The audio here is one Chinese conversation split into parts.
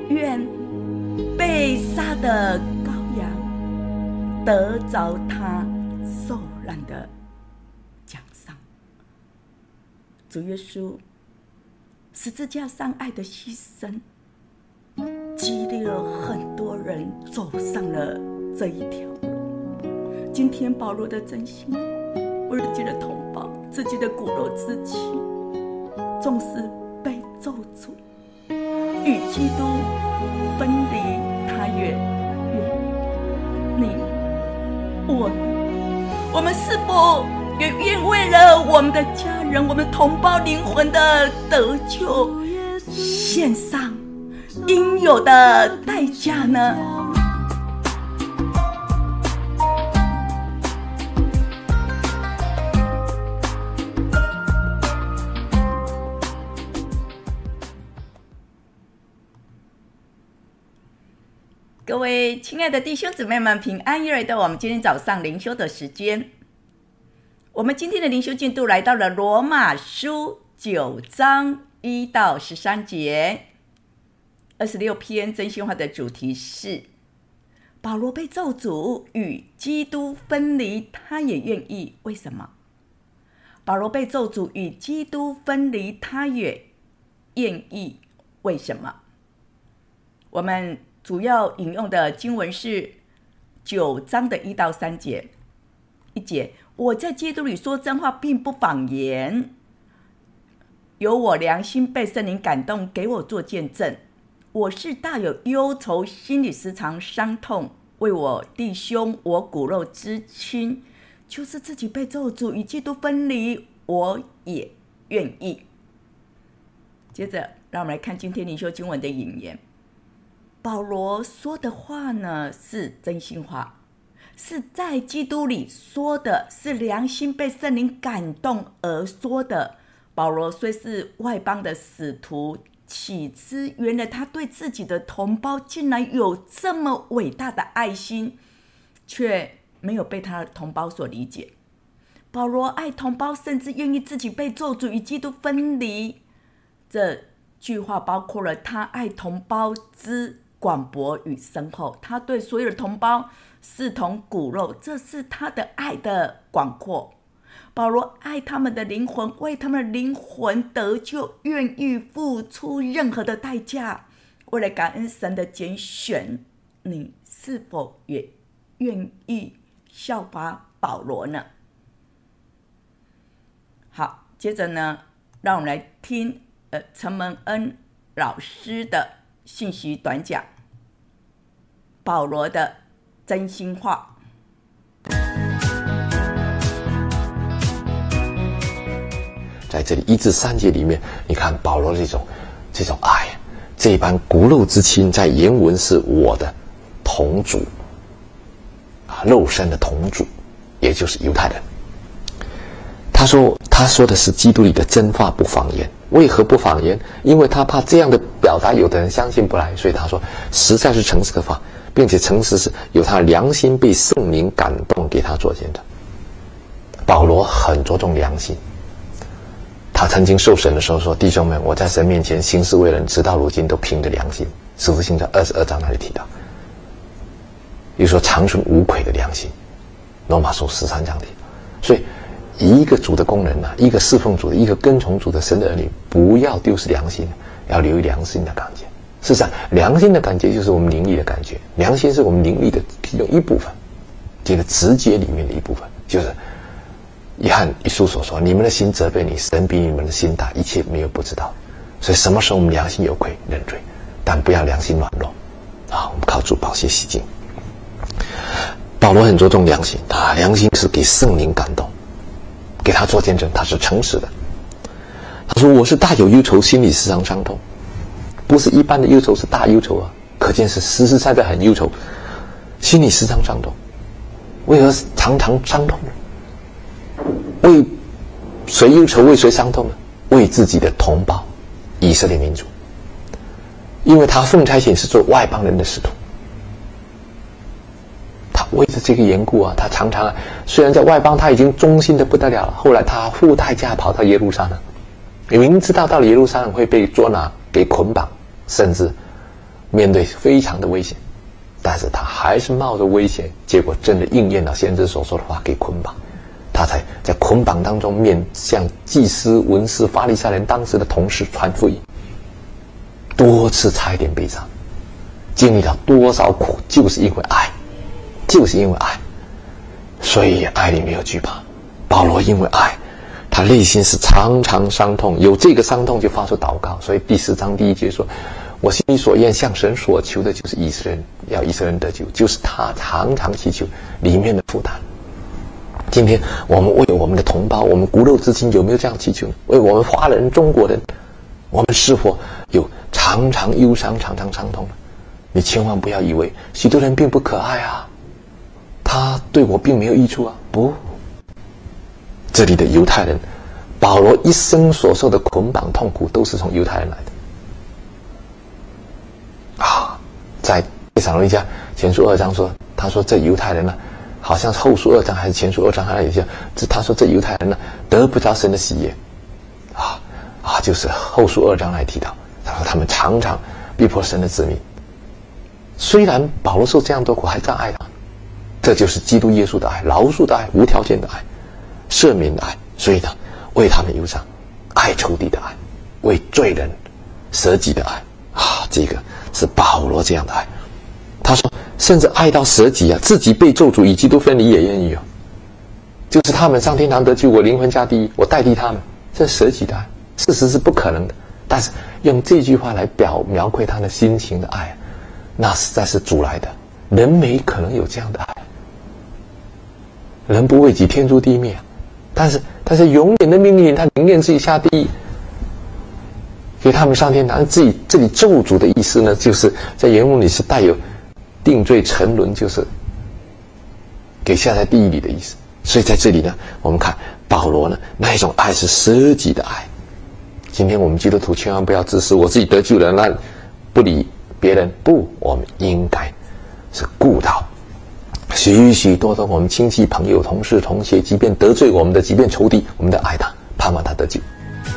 愿被杀的羔羊得着他受难的奖赏。主耶稣十字架上爱的牺牲，激励了很多人走上了这一条路。今天保罗的真心，为了自己的同胞、自己的骨肉之亲，纵使被咒诅，与基督分离，他也愿意。你我们是否也愿为了我们的家人、我们同胞灵魂的得救，献上应有的代价呢？各位亲爱的弟兄姊妹们，平安！又来到我们今天早上灵修的时间。我们今天的灵修进度来到了罗马书9章1到13节。26篇真心话的主题是保罗被咒诅，与基督分离，他也愿意。为什么？保罗被咒诅，与基督分离，他也愿意。为什么？我们主要引用的经文是9章的1到3节。1节，我在基督里说真话，并不谎言，有我良心被圣灵感动，给我做见证。我是大有忧愁，心里时常伤痛，为我弟兄，我骨肉之亲，就是自己被咒诅，与基督分离，我也愿意。接着让我们来看今天灵修经文的引言。保罗说的话呢，是真心话，是在基督里说的，是良心被圣灵感动而说的。保罗虽是外邦的使徒，岂知原来他对自己的同胞竟然有这么伟大的爱心，却没有被他的同胞所理解。保罗爱同胞，甚至愿意自己被咒诅，与基督分离。这句话包括了他爱同胞之广博与深厚，他对所有的同胞视同骨肉，这是他的爱的广阔。保罗爱他们的灵魂，为他们的灵魂得救，愿意付出任何的代价。为了感恩神的拣选，你是否也愿意效法保罗呢？好，接着呢，让我们来听陈蒙恩老师的信息短讲，保罗的真心话。 在这里1至3节里面，你看保罗这种爱，这般骨肉之亲，在原文是我的同族肉身的同族，也就是犹太人。他说的是基督里的真话，不谎言。为何不谎言？因为他怕这样的表达有的人相信不来，所以他说实在是诚实的话，并且诚实是有他良心被圣灵感动，给他做见证。保罗很着重良心，他曾经受审的时候说：“弟兄们，我在神面前行事为人，直到如今都凭着良心。”使徒行传22章那里提到，又说长存无愧的良心。罗马书13章里，所以一个主的工人啊，一个侍奉主的，一个跟从主的神的儿女，不要丢失良心，要留意良心的感觉。事实上，良心的感觉就是我们灵力的感觉，良心是我们灵力的其中一部分，这个直觉里面的一部分，就是约翰一书所说：“你们的心责备你，神比你们的心大，一切没有不知道。”所以什么时候我们良心有愧，认罪，但不要良心软弱啊！我们靠主宝血洗净。保罗很着重良心，他良心是给圣灵感动，给他做见证，他是诚实的。他说：“我是大有忧愁，心里时常伤痛。”不是一般的忧愁，是大忧愁啊！可见是实实在在很忧愁，心里时常伤痛。为何常常伤痛呢？为谁忧愁，为谁伤痛呢？为自己的同胞以色列民族，因为他奉差遣是做外邦人的使徒，他为着这个缘故啊，他常常虽然在外邦他已经忠心的不得了了，后来他付代价跑到耶路撒冷，明知道到了耶路撒冷会被捉拿，给捆绑，甚至面对非常的危险，但是他还是冒着危险，结果真的应验了先知所说的话，给捆绑。他才在捆绑当中面向祭司、文士、法利赛人当时的同事传福音，多次差一点被杀，经历了多少苦，就是因为爱，就是因为爱。所以爱里没有惧怕。保罗因为爱，他内心是常常伤痛，有这个伤痛就发出祷告。所以第4章第1节说，我心里所愿向神所求的就是以色列人，要以色列人得救，就是他常常祈求里面的负担。今天我们为我们的同胞，我们骨肉之亲有没有这样祈求呢？为我们华人、中国人，我们是否有常常忧伤、常常伤痛呢？你千万不要以为许多人并不可爱啊，他对我并没有益处啊，不。这里的犹太人，保罗一生所受的捆绑痛苦都是从犹太人来的啊。在帖撒罗尼迦前书2章说，他说这犹太人呢，好像是后书2章还是前书2章还有一些，他说这犹太人呢得不着神的喜悦就是后书2章来提到，他说他们常常逼迫神的子民。虽然保罗受这样多苦，还这样爱他，这就是基督耶稣的爱，饶恕的爱，无条件的爱，赦免的爱。所以呢，为他们忧伤，爱仇敌的爱，为罪人舍己的爱这个是保罗这样的爱。他说甚至爱到舍己自己被咒诅，与基督分离也愿意就是他们上天堂得救，我灵魂下地狱，我代替他们，这舍己的爱。事实是不可能的，但是用这句话来描绘他的心情的爱，那实在是主来的，人没可能有这样的爱。人不为己，天诛地灭，但是永远的命令，他宁愿自己下地狱，给他们上天堂。这里咒诅的意思呢，就是在原文里是带有定罪沉沦，就是给下在地狱里的意思。所以在这里呢，我们看保罗呢，那一种爱是舍己的爱。今天我们基督徒千万不要自私，我自己得救了，那不理别人，不，我们应该是顾到许许多多我们亲戚、朋友、同事、同学，即便得罪我们的，即便仇敌，我们的爱他，盼望他得救。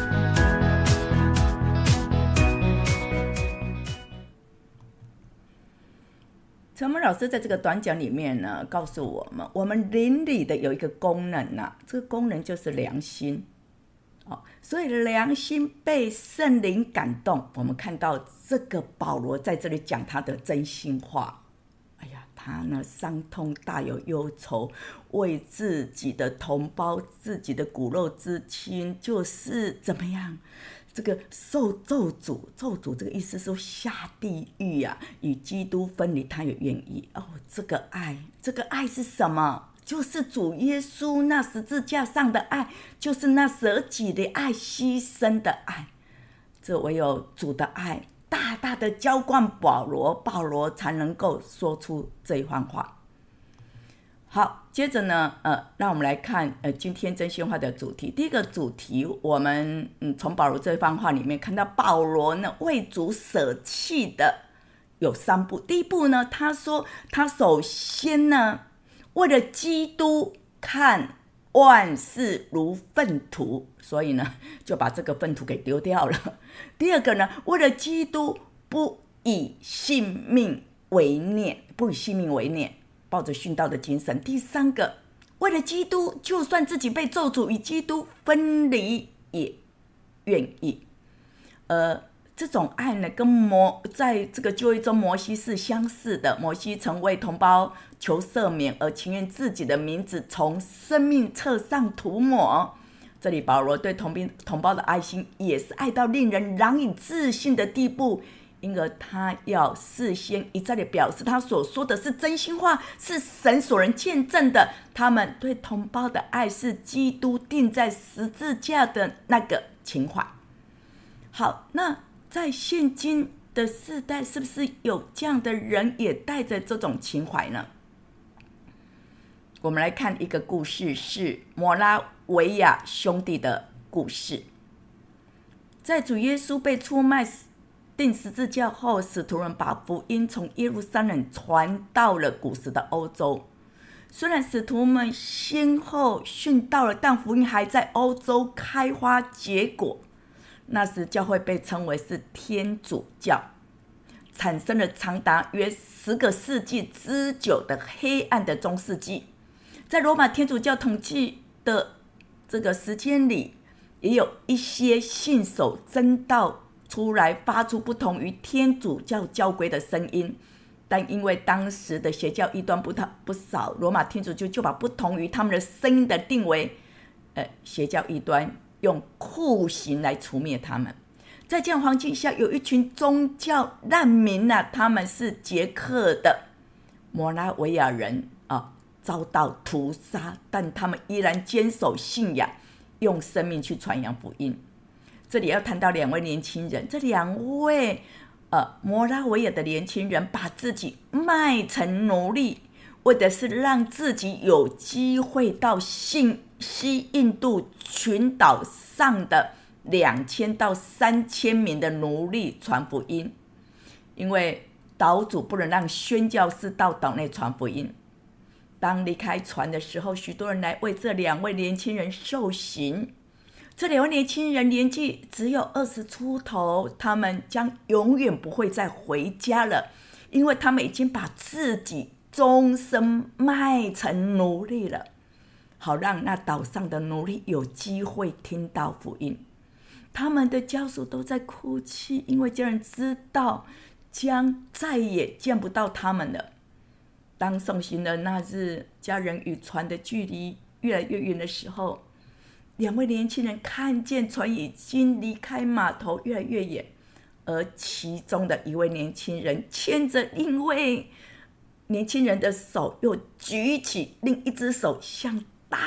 陈文老师在这个短讲里面呢，告诉我们灵里的有一个功能这个功能就是良心。所以良心被圣灵感动，我们看到这个保罗在这里讲他的真心话。他呢伤痛大有忧愁，为自己的同胞、自己的骨肉之亲，就是怎么样，这个受咒诅这个意思是下地狱与基督分离，他也愿意。这个爱是什么？就是主耶稣那十字架上的爱，就是那舍己的爱，牺牲的爱。这唯有主的爱大大的浇灌保罗才能够说出这一番话。好，接着呢，让我们来看今天真心话的主题。第一个主题，我们从保罗这一番话里面看到保罗呢为主舍弃的有3步。第一步呢，他说他首先呢为了基督看万事如粪土，所以呢就把这个粪土给丢掉了。第二个呢，为了基督不以性命为念，抱着殉道的精神。第三个，为了基督，就算自己被咒诅，与基督分离也愿意。这种爱呢，跟在这个旧约中摩西是相似的。摩西曾为同胞求赦免，而情愿自己的名字从生命册上涂抹。这里保罗对同胞的爱心也是爱到令人难以置信的地步，因而他要事先一再的表示，他所说的是真心话，是神所能见证的。他们对同胞的爱是基督钉在十字架的那个情怀。好，那在现今的世代，是不是有这样的人也带着这种情怀呢？我们来看一个故事，是摩拉维亚兄弟的故事。在主耶稣被出卖钉十字架后，使徒们把福音从耶路撒冷传到了古时的欧洲。虽然使徒们先后殉道了，但福音还在欧洲开花结果。那时教会被称为是天主教。 产生了长达约10个世纪之久的黑暗的中世纪。在罗马天主教统计的这个时间里，也有一些信守真道出来，发出不同于天主教教规的声音，但因为当时的邪教异端不少，罗马天主教就把不同于他们的声音的定为邪教异端，用酷刑来除灭他们。在这样环境下，有一群宗教难民他们是捷克的摩拉维亚人遭到屠杀，但他们依然坚守信仰，用生命去传扬福音。这里要谈到2位年轻人，这2位摩拉维亚的年轻人把自己卖成奴隶，为的是让自己有机会到西印度群岛上的2000到3000名的奴隶传福音，因为岛主不能让宣教士到岛内传福音。当离开船的时候，许多人来为这2位年轻人受刑。这2位年轻人年纪只有20出头，他们将永远不会再回家了，因为他们已经把自己终身卖成奴隶了，好让那岛上的奴隶有机会听到福音。他们的家属都在哭泣，因为家人知道将再也见不到他们了。当送行的那日，家人与船的距离越来越远的时候，2位年轻人看见船已经离开码头越来越远，而其中的1位年轻人牵着另一位年轻人的手，又举起另一只手，向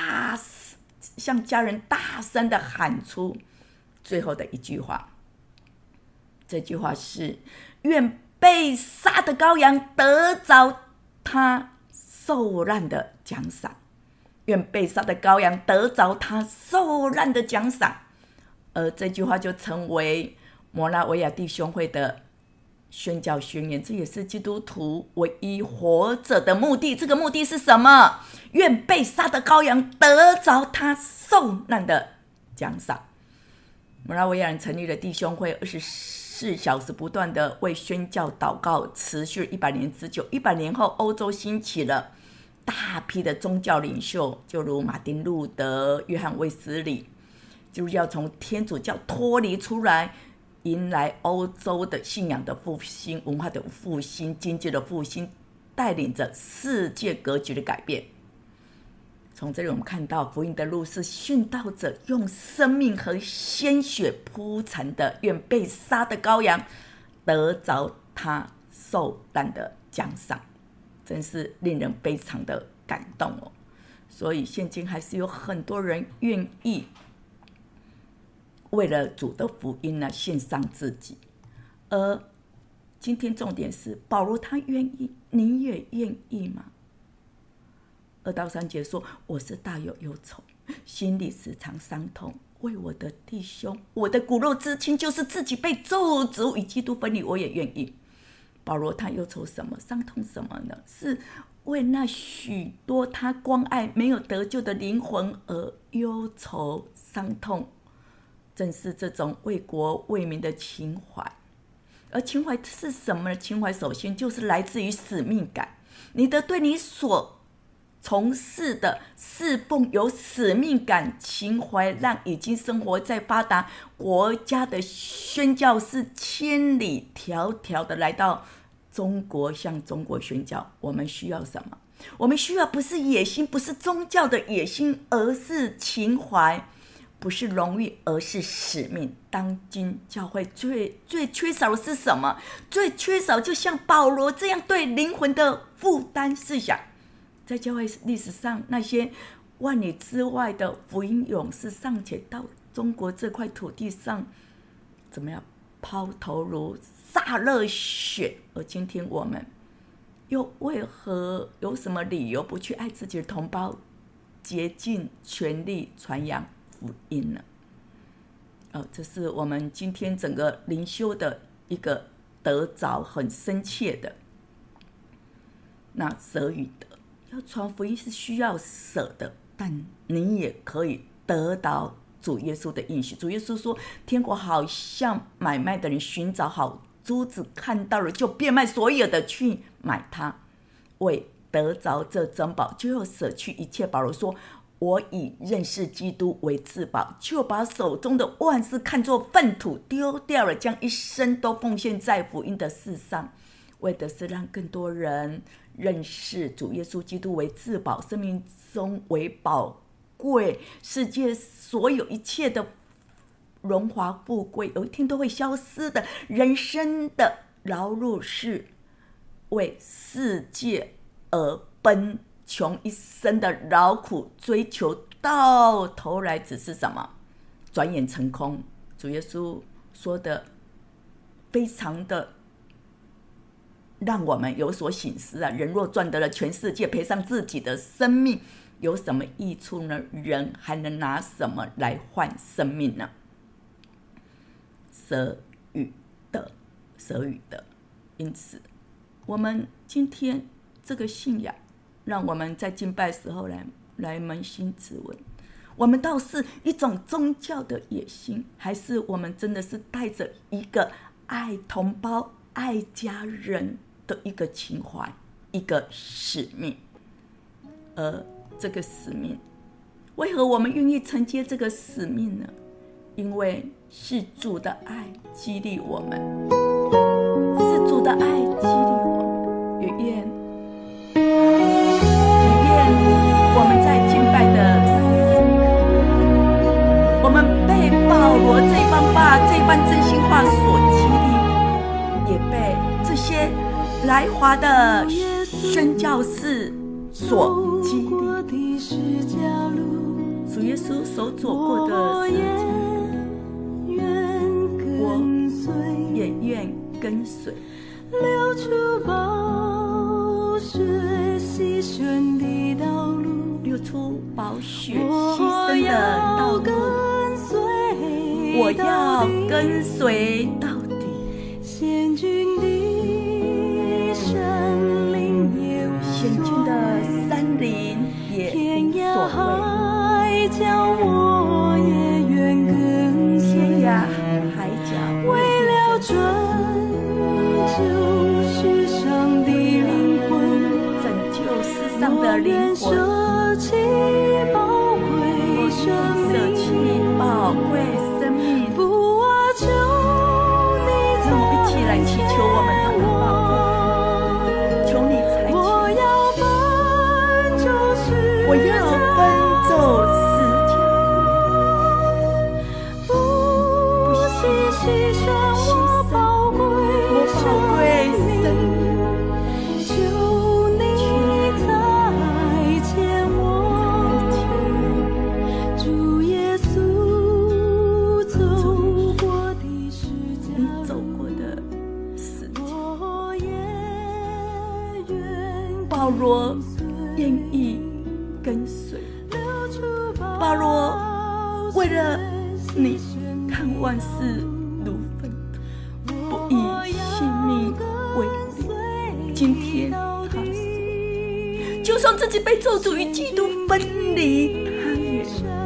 家人大声地喊出最后的一句话。这句话是：愿被杀的羔羊得着他受难的奖赏，愿被杀的羔羊得着他受难的奖赏。而这句话就成为摩拉维亚弟兄会的宣教宣言，这也是基督徒唯一活着的目的。这个目的是什么？愿被杀的羔羊得着他受难的奖赏。摩拉维亚人成立了弟兄会，24小时不断的为宣教祷告，持续100年之久。100年后，欧洲兴起了大批的宗教领袖，就如马丁路德、约翰卫斯理，就是要从天主教脱离出来，迎来欧洲的信仰的复兴、文化的复兴、经济的复兴，带领着世界格局的改变。从这里我们看到，福音的路是殉道者用生命和鲜血铺成的，愿被杀的羔羊得着他受难的奖赏，真是令人非常的感动哦。所以现今还是有很多人愿意为了主的福音献上自己。而今天重点是，保罗他愿意，你也愿意吗？2到3节说：我是大有忧愁，心里时常伤痛，为我的弟兄，我的骨肉之亲，就是自己被咒诅与基督分离，我也愿意。保罗他忧愁什么，伤痛什么呢？是为那许多他关爱没有得救的灵魂而忧愁伤痛，正是这种为国为民的情怀。而情怀是什么呢？情怀首先就是来自于使命感，你的对你所从事的侍奉有使命感，情怀让已经生活在发达国家的宣教士千里迢迢的来到中国，向中国宣教。我们需要什么？我们需要不是野心，不是宗教的野心，而是情怀；不是荣誉，而是使命。当今教会最缺少的是什么？最缺少就像保罗这样对灵魂的负担思想。在教会历史上，那些万里之外的福音勇士尚且到中国这块土地上怎么样抛头颅洒热血，而今天我们又为何有什么理由不去爱自己的同胞，竭尽全力传扬福音呢？这是我们今天整个灵修的一个得着很深切的。那舍与得，要传福音是需要舍的，但你也可以得到主耶稣的应许。主耶稣说，天国好像买卖的人寻找好珠子看到了，就变卖所有的去买它，为得着这珍宝，就要舍去一切。保罗说，我以认识基督为至宝，就把手中的万事看作粪土丢掉了，将一生都奉献在福音的事上，为的是让更多人认识主耶稣基督为至宝，生命中为宝贵，世界所有一切的荣华富贵有一天都会消失的，人生的劳碌是为世界而奔，穷一生的劳苦追求，到头来只是什么？转眼成空。主耶稣说的非常的让我们有所省思啊！人若赚得了全世界，赔上自己的生命，有什么益处呢？人还能拿什么来换生命呢？舍与得，舍与得。因此我们今天这个信仰，让我们在敬拜时候来扪心自问，我们倒是一种宗教的野心，还是我们真的是带着一个爱同胞爱家人的一个情怀，一个使命？而这个使命，为何我们愿意承接这个使命呢？因为是主的爱激励我们，是主的爱激励我们。也愿我们在敬拜的时刻，我们被保罗这番真心话所激励，也被这些来华的宣教士所激励。主耶稣所走过的事情，我也愿跟随。流出宝血牺牲的道路，流出宝血牺牲的道路，我要跟随到底。险峻的山林也无所谓，我也愿跟随。天涯海角，为了世上的灵魂，拯救世上的灵魂，我愿舍弃宝贵生命。让我们一起来祈求我们的阿爸父，求你采取，我要奔走世界，不牺牲我宝贵生命，求你再牵我，主耶稣走过的世界，你走过的世界。保罗愿意跟随，保罗为了你看万事如粪土，不以性命为利。今天他说，就算自己被咒诅与基督分离，他也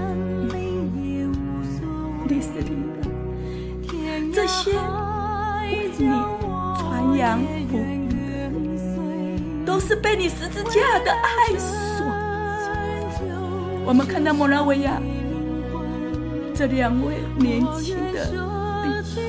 历史里的这些为你传扬福音的，都是被你十字架的爱所。我们看到摩拉维亚这两位年轻的弟兄，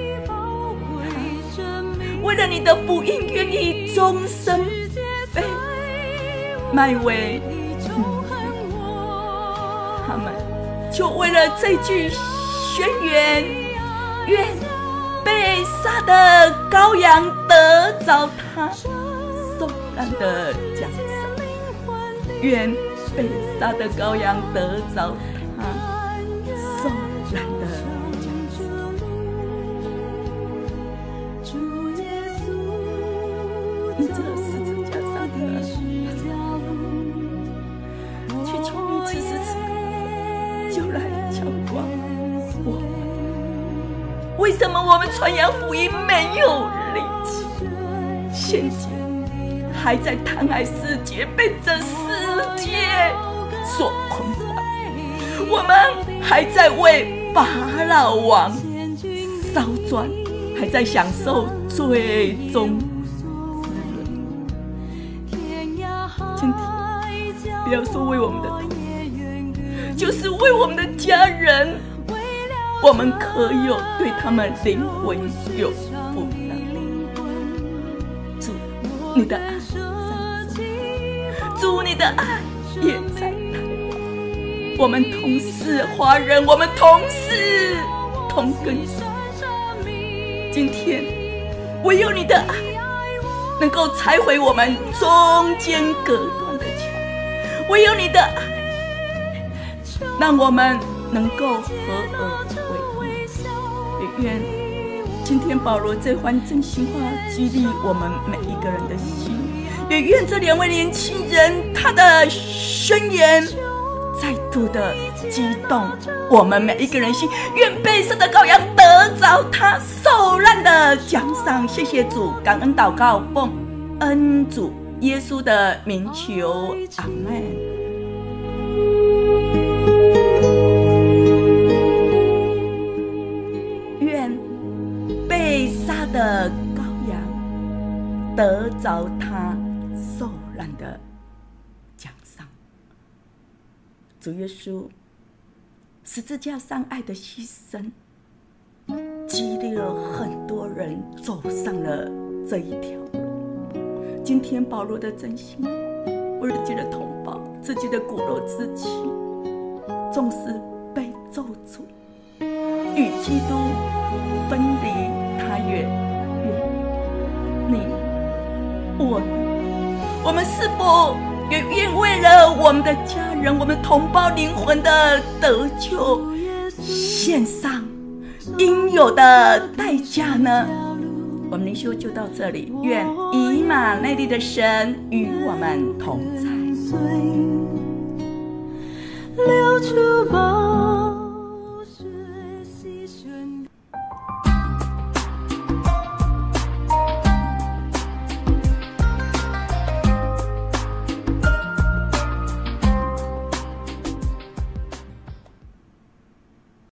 为了你的福音愿意终身被卖为奴隶，他们就为了这句宣言，愿被杀的羔羊得着他受难的奖赏，愿被杀的羔羊得着他受难的奖赏。你这十字架上的，去求你此时此刻就来浇灌我们。为什么我们传扬福音没有力气？现今还在贪爱世界，被这世界所捆绑，我们还在为法老王烧砖， 还在享受最终之乐。今天不要说为我们的同胞，就是为我们的家人，我们可有对他们灵魂有负担。主，你的爱在这，主，你的爱也在台湾。我们同是华人，我们同是同根生。今天唯有你的爱能够拆毁我们中间隔断的墙，唯有你的爱让我们能够合而为一。也愿今天保罗这番真心话激励我们每一个人的心，也愿这2位年轻人他的宣言再度的激动我们每一个人心，愿被杀的羔羊得着他受难的奖赏。谢谢主，感恩祷告，奉恩主耶稣的名求，阿们。愿被杀的羔羊得着他受难的奖赏。主耶稣十字架上爱的牺牲，激励了很多人走上了这一条路。今天保罗的真心，为了自己的同胞，自己的骨肉之亲，纵使被咒诅，与基督分离，他也愿意。我们是否也愿为了我们的家人，我们同胞灵魂的得救，献上应有的代价呢？我们灵修就到这里，愿以马内利的神与我们同在。